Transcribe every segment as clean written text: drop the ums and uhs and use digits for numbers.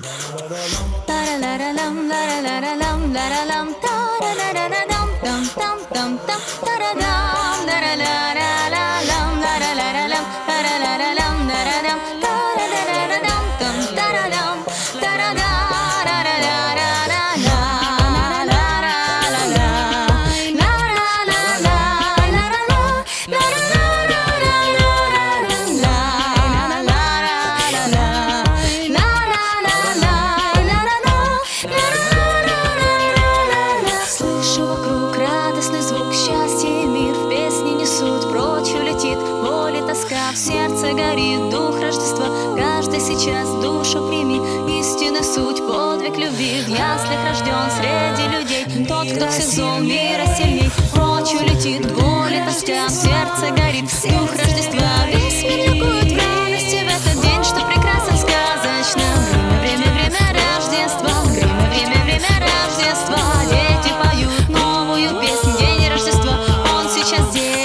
Слышу вокруг радостный звук, счастье и мир в песне несут. Прочь улетит боль и тоска, в сердце горит дух Рождества. Каждый сейчас душу прими, истинная суть, подвиг любви. В яслях рожден среди людей тот, кто всех зол мира сильней. Прочь улетит боль и тоска, в сердце горит дух Рождества. Весь мир ликует в радости в этот день, что прекрасно, сказочно. Время, время, время Рождества, время, время, время Рождества. Дети поют новую песню, день Рождества, он сейчас здесь.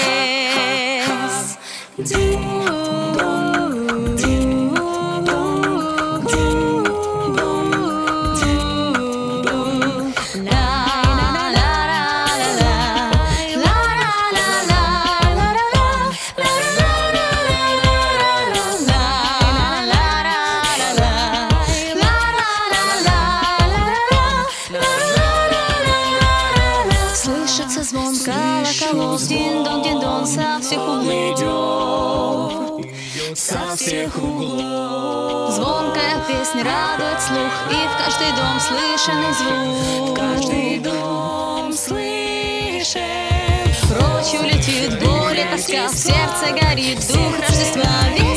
Слышится звон колоколов, дин-дон, со всех углов. Со всех углов. Звонкая песня радует слух, и в каждый дом слышанный звук. В каждый дом слышен. Прочь улетит боль и тоска, в сердце горит дух Рождества.